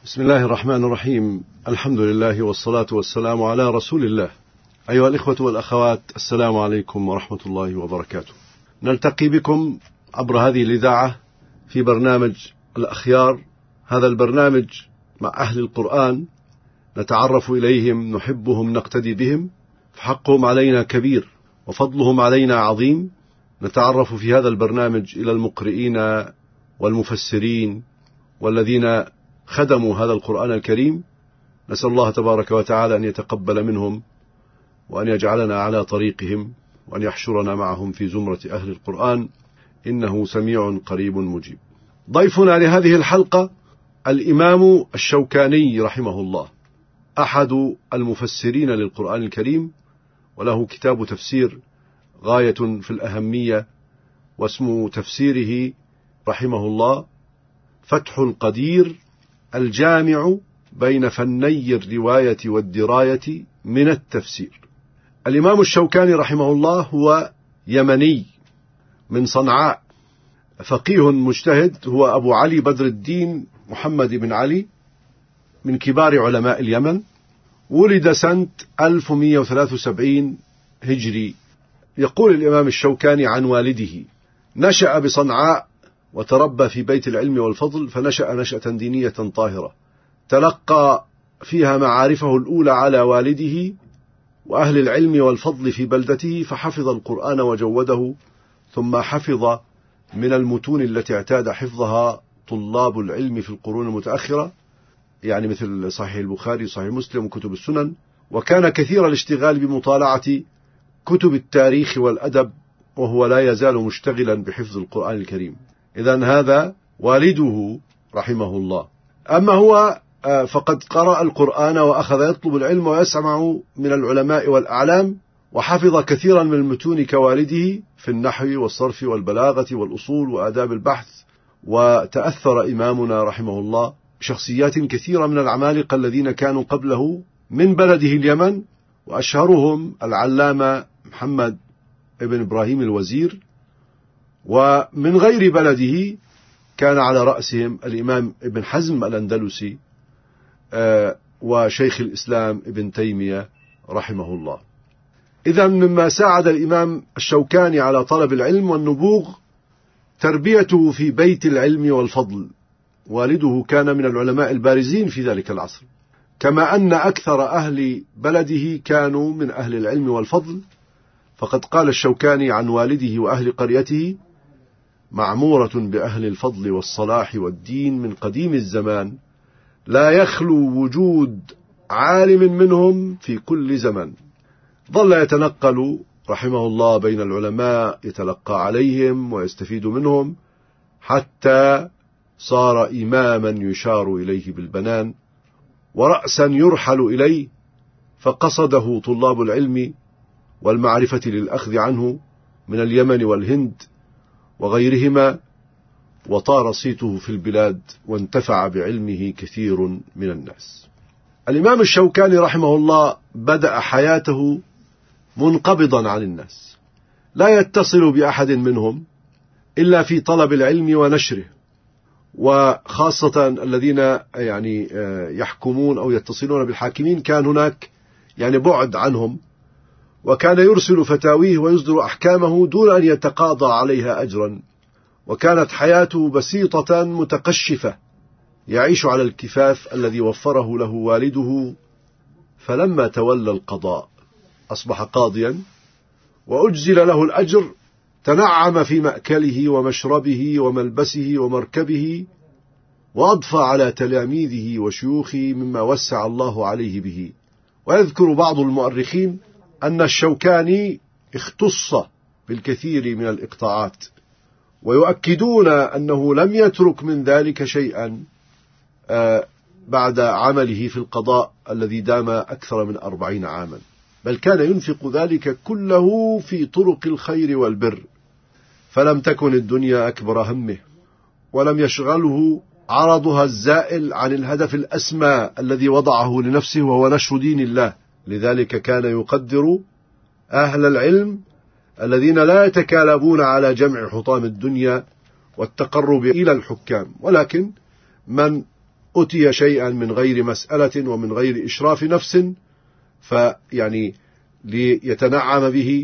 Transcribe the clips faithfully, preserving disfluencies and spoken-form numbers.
بسم الله الرحمن الرحيم. الحمد لله والصلاة والسلام على رسول الله. أيها الإخوة والأخوات، السلام عليكم ورحمة الله وبركاته. نلتقي بكم عبر هذه الإذاعة في برنامج الأخيار. هذا البرنامج مع أهل القرآن، نتعرف إليهم، نحبهم، نقتدي بهم، فحقهم علينا كبير وفضلهم علينا عظيم. نتعرف في هذا البرنامج إلى المقرئين والمفسرين والذين خدموا هذا القرآن الكريم. نسأل الله تبارك وتعالى أن يتقبل منهم وأن يجعلنا على طريقهم وأن يحشرنا معهم في زمرة أهل القرآن، إنه سميع قريب مجيب. ضيفنا لهذه الحلقة الإمام الشوكاني رحمه الله، أحد المفسرين للقرآن الكريم، وله كتاب تفسير غاية في الأهمية، واسم تفسيره رحمه الله فتح القدير الجامع بين فني الرواية والدراية من التفسير. الإمام الشوكاني رحمه الله هو يمني من صنعاء، فقيه مجتهد، هو أبو علي بدر الدين محمد بن علي، من كبار علماء اليمن. ولد سنة ألف ومئة وثلاثة وسبعين هجري. يقول الإمام الشوكاني عن والده: نشأ بصنعاء وتربى في بيت العلم والفضل، فنشأ نشأة دينية طاهرة، تلقى فيها معارفه الأولى على والده وأهل العلم والفضل في بلدته، فحفظ القرآن وجوده، ثم حفظ من المتون التي اعتاد حفظها طلاب العلم في القرون المتأخرة، يعني مثل صحيح البخاري، صحيح مسلم، وكتب السنن. وكان كثير الاشتغال بمطالعة كتب التاريخ والأدب، وهو لا يزال مشتغلا بحفظ القرآن الكريم. إذن هذا والده رحمه الله. أما هو فقد قرأ القرآن وأخذ يطلب العلم ويسمع من العلماء والأعلام، وحفظ كثيرا من المتون كوالده في النحو والصرف والبلاغة والأصول وآداب البحث. وتأثر إمامنا رحمه الله شخصيات كثيرة من العمالقة الذين كانوا قبله من بلده اليمن، وأشهرهم العلامة محمد ابن إبراهيم الوزير، ومن غير بلده كان على رأسهم الإمام ابن حزم الأندلسي وشيخ الإسلام ابن تيمية رحمه الله. إذن مما ساعد الإمام الشوكاني على طلب العلم والنبوغ تربيته في بيت العلم والفضل. والده كان من العلماء البارزين في ذلك العصر، كما أن أكثر أهل بلده كانوا من أهل العلم والفضل. فقد قال الشوكاني عن والده وأهل قريته: معمورة بأهل الفضل والصلاح والدين من قديم الزمان، لا يخلو وجود عالم منهم في كل زمن. ظل يتنقل رحمه الله بين العلماء، يتلقى عليهم ويستفيد منهم، حتى صار إماما يشار إليه بالبنان ورأسا يرحل إليه، فقصده طلاب العلم والمعرفة للأخذ عنه من اليمن والهند وغيرهما، وطار صيته في البلاد، وانتفع بعلمه كثير من الناس. الإمام الشوكاني رحمه الله بدأ حياته منقبضا عن الناس، لا يتصل بأحد منهم إلا في طلب العلم ونشره، وخاصة الذين يعني يحكمون أو يتصلون بالحاكمين كان هناك يعني بعد عنهم، وكان يرسل فتاويه ويصدر أحكامه دون أن يتقاضى عليها أجرا. وكانت حياته بسيطة متقشفة، يعيش على الكفاف الذي وفره له والده. فلما تولى القضاء أصبح قاضيا وأجزل له الأجر، تنعم في مأكله ومشربه وملبسه ومركبه، وأضفى على تلاميذه وشيوخه مما وسع الله عليه به. ويذكر بعض المؤرخين أن الشوكاني اختص بالكثير من الإقطاعات، ويؤكدون أنه لم يترك من ذلك شيئا بعد عمله في القضاء الذي دام أكثر من أربعين عاما، بل كان ينفق ذلك كله في طرق الخير والبر، فلم تكن الدنيا أكبر همه، ولم يشغله عرضها الزائل عن الهدف الأسمى الذي وضعه لنفسه، وهو نشر دين الله. لذلك كان يقدر أهل العلم الذين لا يتكالبون على جمع حطام الدنيا والتقرب إلى الحكام، ولكن من أتي شيئا من غير مسألة ومن غير إشراف نفس فيعني ليتنعم به،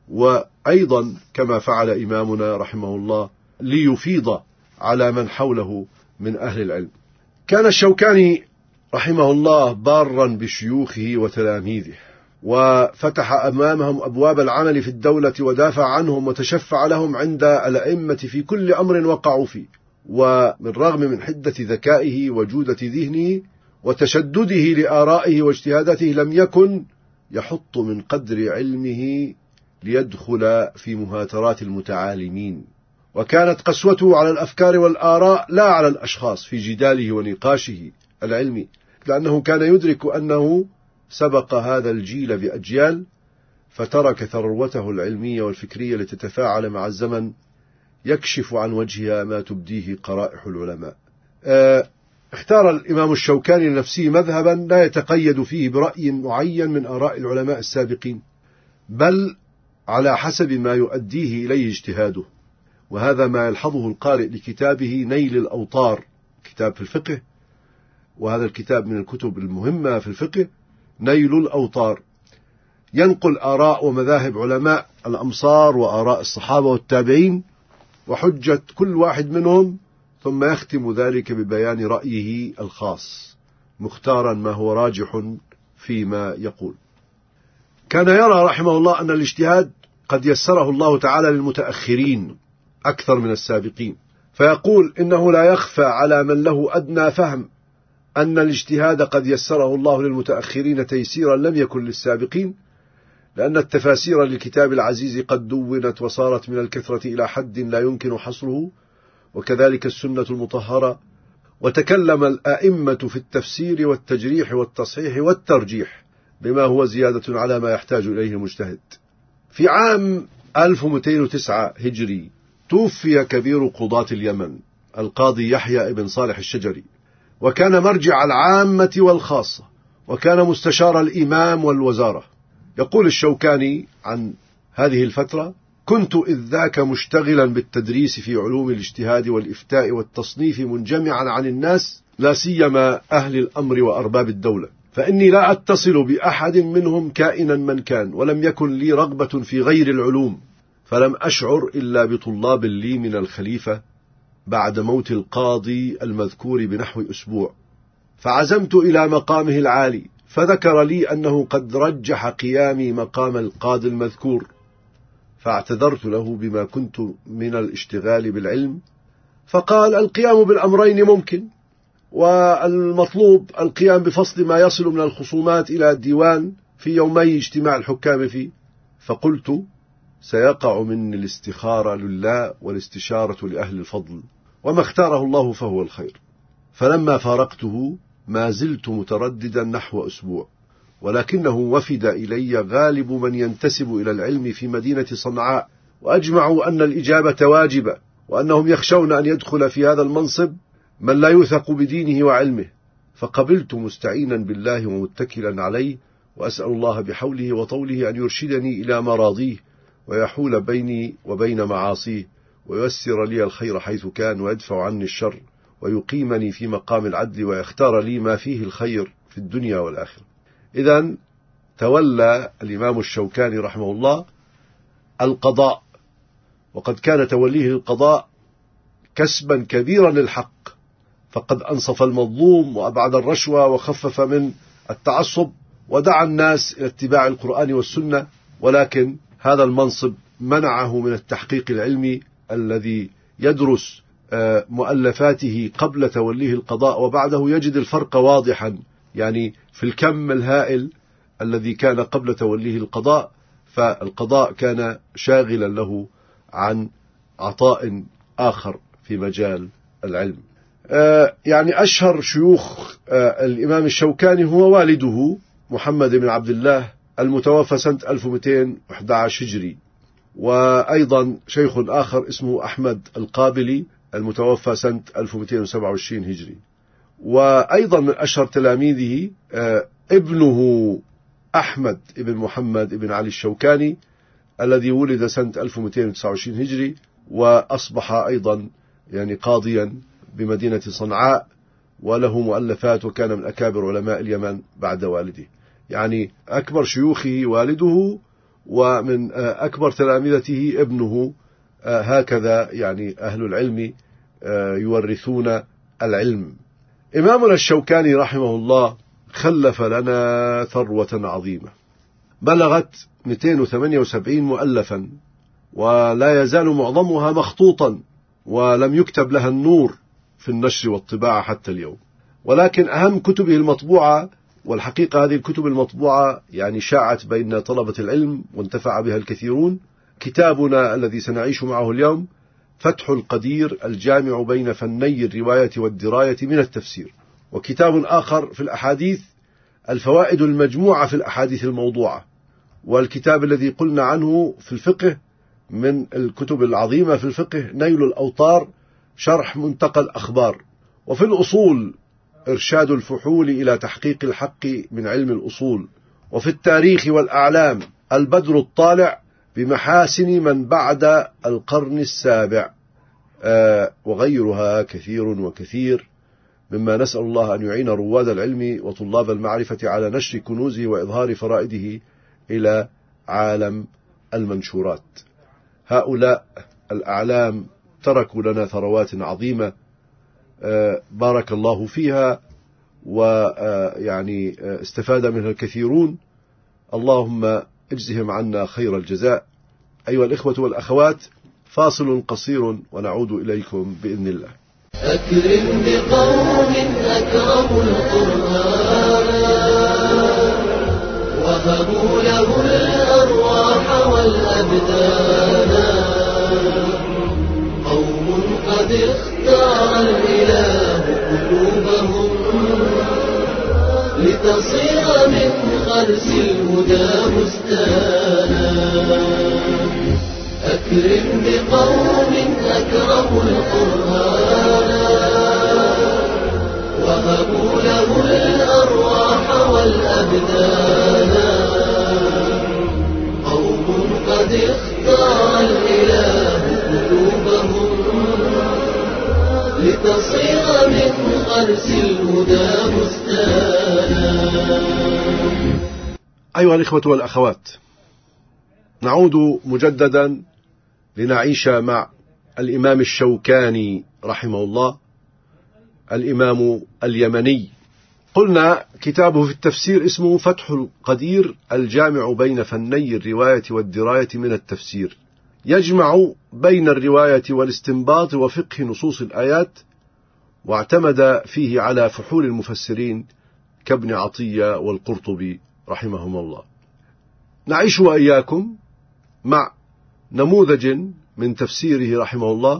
وأيضا كما فعل إمامنا رحمه الله ليفيض على من حوله من أهل العلم. كان الشوكاني رحمه الله بارا بشيوخه وتلاميذه، وفتح أمامهم أبواب العمل في الدولة ودافع عنهم وتشفع لهم عند الأئمة في كل أمر وقعوا فيه. ومن رغم من حدة ذكائه وجودة ذهنه وتشدده لآرائه واجتهاداته لم يكن يحط من قدر علمه ليدخل في مهاترات المتعالمين، وكانت قسوته على الأفكار والآراء لا على الأشخاص في جداله ونقاشه العلمي، لأنه كان يدرك أنه سبق هذا الجيل بأجيال فترك ثروته العلمية والفكرية لتتفاعل مع الزمن يكشف عن وجهها ما تبديه قرائح العلماء. اختار الإمام الشوكاني لنفسه مذهبا لا يتقيد فيه برأي معين من آراء العلماء السابقين، بل على حسب ما يؤديه إليه اجتهاده، وهذا ما يلحظه القارئ لكتابه نيل الأوطار، كتاب في الفقه، وهذا الكتاب من الكتب المهمة في الفقه، نيل الأوطار، ينقل آراء ومذاهب علماء الأمصار وآراء الصحابة والتابعين وحجة كل واحد منهم، ثم يختم ذلك ببيان رأيه الخاص مختارا ما هو راجح فيما يقول. كان يرى رحمه الله أن الاجتهاد قد يسره الله تعالى للمتأخرين أكثر من السابقين، فيقول إنه لا يخفى على من له أدنى فهم أن الاجتهاد قد يسره الله للمتأخرين تيسيرا لم يكن للسابقين، لأن التفاسير للكتاب العزيز قد دونت وصارت من الكثرة إلى حد لا يمكن حصره، وكذلك السنة المطهرة، وتكلم الأئمة في التفسير والتجريح والتصحيح والترجيح بما هو زيادة على ما يحتاج إليه المجتهد. في عام ألف ومئتين وتسعة هجري توفي كبير قضاة اليمن القاضي يحيى بن صالح الشجري، وكان مرجع العامة والخاصة، وكان مستشار الإمام والوزارة. يقول الشوكاني عن هذه الفترة: كنت إذ ذاك مشتغلا بالتدريس في علوم الاجتهاد والإفتاء والتصنيف منجمعا عن الناس، لا سيما أهل الأمر وأرباب الدولة، فإني لا أتصل بأحد منهم كائنا من كان، ولم يكن لي رغبة في غير العلوم، فلم أشعر إلا بطلاب لي من الخليفة بعد موت القاضي المذكور بنحو أسبوع، فعزمت إلى مقامه العالي، فذكر لي أنه قد رجح قيامي مقام القاضي المذكور، فاعتذرت له بما كنت من الاشتغال بالعلم، فقال: القيام بالأمرين ممكن، والمطلوب القيام بفصل ما يصل من الخصومات إلى الديوان في يومي اجتماع الحكام فيه. فقلت: سيقع مني الاستخارة لله والاستشارة لأهل الفضل، وما اختاره الله فهو الخير. فلما فارقته ما زلت مترددا نحو أسبوع، ولكنه وفد إلي غالب من ينتسب إلى العلم في مدينة صنعاء، وأجمعوا أن الإجابة واجبة، وأنهم يخشون أن يدخل في هذا المنصب من لا يوثق بدينه وعلمه، فقبلت مستعينا بالله ومتكلا عليه، وأسأل الله بحوله وطوله أن يرشدني إلى مراضيه، ويحول بيني وبين معاصيه، وييسر لي الخير حيث كان، ويدفع عني الشر، ويقيمني في مقام العدل، ويختار لي ما فيه الخير في الدنيا والآخرة. إذن تولى الإمام الشوكاني رحمه الله القضاء، وقد كان توليه القضاء كسبا كبيرا للحق، فقد أنصف المظلوم وأبعد الرشوة وخفف من التعصب، ودعا الناس إلى اتباع القرآن والسنة، ولكن هذا المنصب منعه من التحقيق العلمي الذي يدرس مؤلفاته قبل توليه القضاء وبعده يجد الفرق واضحا، يعني في الكم الهائل الذي كان قبل توليه القضاء، فالقضاء كان شاغلا له عن عطاء آخر في مجال العلم. يعني أشهر شيوخ الإمام الشوكاني هو والده محمد بن عبد الله المتوفى سنة ألف ومئتين وأحد عشر هجري، وأيضا شيخ آخر اسمه أحمد القابلي المتوفى سنة ألف ومئتين وسبعة وعشرين هجري، وأيضا من أشهر تلاميذه ابنه أحمد بن محمد بن علي الشوكاني الذي ولد سنة ألف ومئتين وتسعة وعشرين هجري، وأصبح أيضا يعني قاضيا بمدينة صنعاء، وله مؤلفات، وكان من أكابر علماء اليمن بعد والده، يعني أكبر شيوخه والده، ومن أكبر تلامذته ابنه. هكذا يعني أهل العلم يورثون العلم. إمامنا الشوكاني رحمه الله خلف لنا ثروة عظيمة بلغت مئتين وثمانية وسبعين مؤلفا، ولا يزال معظمها مخطوطا، ولم يكتب لها النور في النشر والطباعة حتى اليوم. ولكن أهم كتبه المطبوعة، والحقيقة هذه الكتب المطبوعة يعني شاعت بين طلبة العلم وانتفع بها الكثيرون، كتابنا الذي سنعيش معه اليوم فتح القدير الجامع بين فني الرواية والدراية من التفسير. وكتاب آخر في الأحاديث الفوائد المجموعة في الأحاديث الموضوعة. والكتاب الذي قلنا عنه في الفقه من الكتب العظيمة في الفقه نيل الأوطار شرح منتقى الأخبار. وفي الأصول إرشاد الفحول إلى تحقيق الحق من علم الأصول. وفي التاريخ والأعلام البدر الطالع بمحاسن من بعد القرن السابع، آه وغيرها كثير وكثير، مما نسأل الله أن يعين رواد العلم وطلاب المعرفة على نشر كنوزه وإظهار فرائده إلى عالم المنشورات. هؤلاء الأعلام تركوا لنا ثروات عظيمة آه بارك الله فيها، ويعني آه استفاد منها الكثيرون. اللهم اجزهم عنا خير الجزاء. أيها الإخوة والأخوات، فاصل قصير ونعود إليكم بإذن الله. أكرم بقوم أكرموا القرآن وهبوا له الأرواح والأبدان، قوم قد اختار الإله قلوبهم لتصير من غرس الهدى بستانا. أكرم بقوم أكرموا القرآن وهبوا له الأرواح والأبدان، قوم قد اختار الإله قلوبهم لتصير من غرس الهدى بستانا. أيها الإخوة والأخوات، نعود مجددا لنعيش مع الإمام الشوكاني رحمه الله، الإمام اليمني. قلنا كتابه في التفسير اسمه فتح القدير الجامع بين فني الرواية والدراية من التفسير، يجمع بين الرواية والاستنباط وفقه نصوص الآيات، واعتمد فيه على فحول المفسرين كابن عطية والقرطبي رحمهم الله. نعيش وإياكم مع نموذج من تفسيره رحمه الله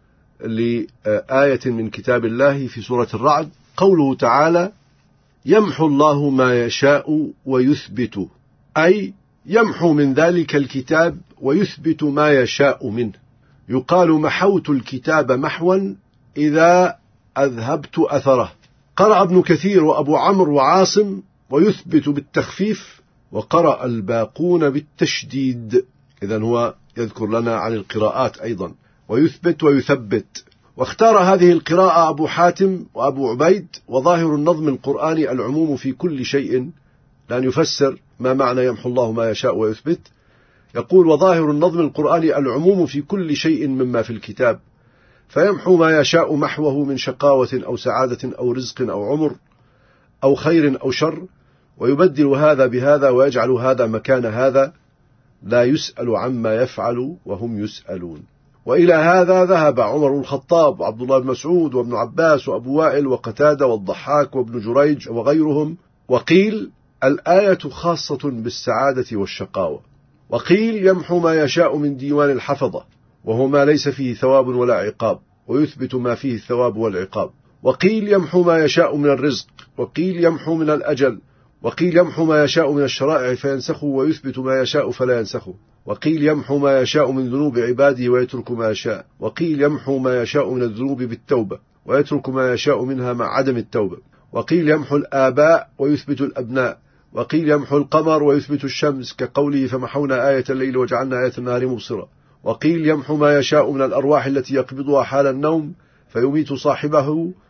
لآية من كتاب الله في سورة الرعد، قوله تعالى: يمحو الله ما يشاء ويثبت، أي يمحو من ذلك الكتاب ويثبت ما يشاء منه. يقال محوت الكتاب محوا إذا أذهبت أثره. قرأ ابن كثير وأبو عمرو وعاصم ويثبت بالتخفيف، وقرأ الباقون بالتشديد. إذن هو يذكر لنا عن القراءات أيضا، ويثبت ويثبت. واختار هذه القراءة أبو حاتم وأبو عبيد. وظاهر النظم القرآني العموم في كل شيء، لأن يفسر ما معنى يمحو الله ما يشاء ويثبت. يقول: وظاهر النظم القرآني العموم في كل شيء مما في الكتاب، فيمحو ما يشاء محوه من شقاوة أو سعادة أو رزق أو عمر أو خير أو شر، ويبدل هذا بهذا ويجعل هذا مكان هذا، لا يسأل عما يفعل وهم يسألون. وإلى هذا ذهب عمر الخطاب وعبد الله بن مسعود وابن عباس وأبو وائل وقتادة والضحاك وابن جريج وغيرهم. وقيل الآية خاصة بالسعادة والشقاوة. وقيل يمحو ما يشاء من ديوان الحفظة، وهو ما ليس فيه ثواب ولا عقاب، ويثبت ما فيه الثواب والعقاب. وقيل يمحو ما يشاء من الرزق. وقيل يمحو من الأجل. وقيل يمحو ما يشاء من الشرائع فينسخه، ويثبت ما يشاء فلا ينسخه. وقيل يمحو ما يشاء من ذنوب عباده ويترك ما يشاء. وقيل يمحو ما يشاء من الذنوب بالتوبة، ويترك ما يشاء منها مع عدم التوبة. وقيل يمحو الآباء ويثبت الأبناء. وقيل يمحو القمر ويثبت الشمس، كقوله: فمحونا آية الليل وجعلنا آية النهار مبصرة. وقيل يمحو ما يشاء من الأرواح التي يقبضها حال النوم فيميت صاحبه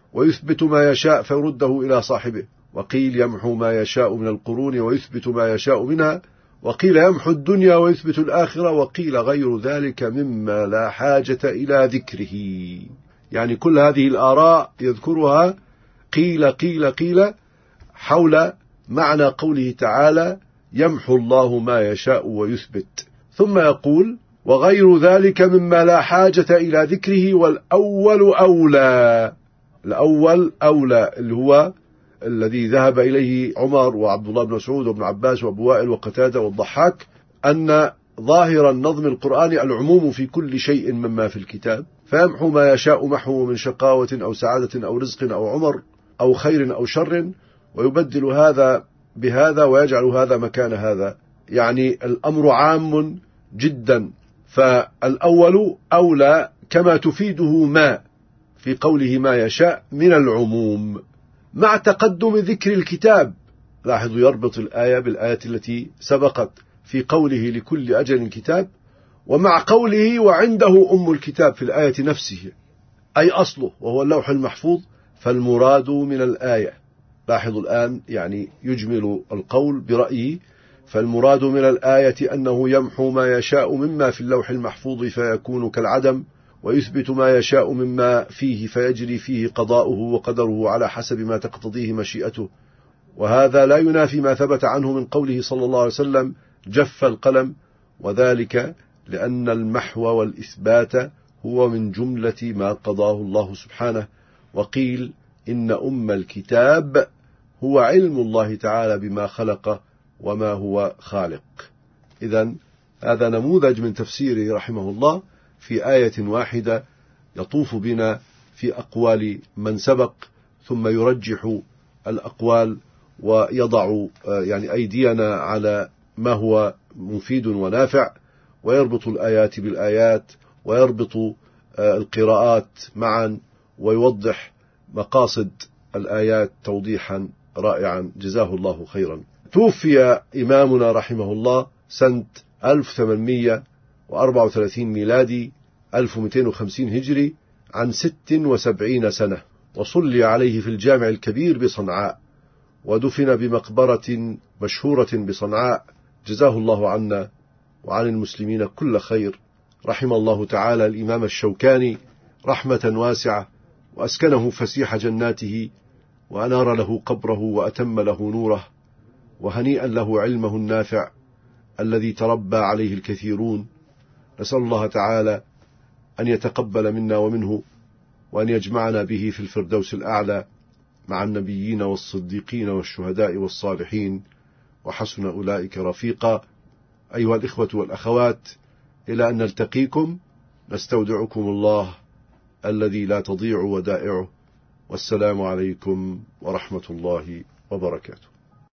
ويثبت ما يشاء فيرده إلى صاحبه، وقيل يمحو ما يشاء من القرون ويثبت ما يشاء منها، وقيل يمحو الدنيا ويثبت الآخرة، وقيل غير ذلك مما لا حاجة إلى ذكره. يعني كل هذه الآراء يذكرها قيل قيل قيل حول معنى قوله تعالى يمحو الله ما يشاء ويثبت. ثم يقول وغير ذلك مما لا حاجة إلى ذكره، والأول أولى. الأول أولى اللي هو الذي ذهب إليه عمر وعبد الله بن مسعود وابن عباس وابو وائل وقتادة والضحاك، أن ظاهر النظم القرآني العموم في كل شيء مما في الكتاب، فيمحو ما يشاء محو من شقاوة أو سعادة أو رزق أو عمر أو خير أو شر، ويبدل هذا بهذا ويجعل هذا مكان هذا. يعني الأمر عام جدا، فالأول أولى كما تفيده ما في قوله ما يشاء من العموم، مع تقدم ذكر الكتاب. لاحظوا يربط الآية بالآية التي سبقت في قوله لكل أجل كتاب، ومع قوله وعنده أم الكتاب في الآية نفسه، أي أصله وهو اللوح المحفوظ. فالمراد من الآية، لاحظوا الآن يعني يجمل القول برأيه، فالمراد من الآية أنه يمحو ما يشاء مما في اللوح المحفوظ فيكون كالعدم، ويثبت ما يشاء مما فيه فيجري فيه قضاؤه وقدره على حسب ما تقتضيه مشيئته. وهذا لا ينافي ما ثبت عنه من قوله صلى الله عليه وسلم جف القلم، وذلك لأن المحو والإثبات هو من جملة ما قضاه الله سبحانه. وقيل إن أم الكتاب هو علم الله تعالى بما خلق وما هو خالق. إذن هذا نموذج من تفسيره رحمه الله في آية واحدة يطوف بنا في أقوال من سبق، ثم يرجح الأقوال ويضع يعني أيدينا على ما هو مفيد ونافع، ويربط الآيات بالآيات، ويربط القراءات معا، ويوضح مقاصد الآيات توضيحا رائعا. جزاه الله خيرا. توفي إمامنا رحمه الله سنة ألف وثمانمائة وأربعة وثلاثين ميلادي ألف ومئتين وخمسين هجري عن ست وسبعين سنة، وصلي عليه في الجامع الكبير بصنعاء، ودفن بمقبرة مشهورة بصنعاء. جزاه الله عنا وعن المسلمين كل خير. رحم الله تعالى الإمام الشوكاني رحمة واسعة، وأسكنه فسيح جناته، وأنار له قبره وأتم له نوره، وهنيئا له علمه النافع الذي تربى عليه الكثيرون. نسأل الله تعالى أن يتقبل منا ومنه، وأن يجمعنا به في الفردوس الأعلى مع النبيين والصديقين والشهداء والصالحين، وحسن أولئك رفيقا. أيها الإخوة والأخوات، إلى أن نلتقيكم نستودعكم الله الذي لا تضيع ودائعه، والسلام عليكم ورحمة الله وبركاته.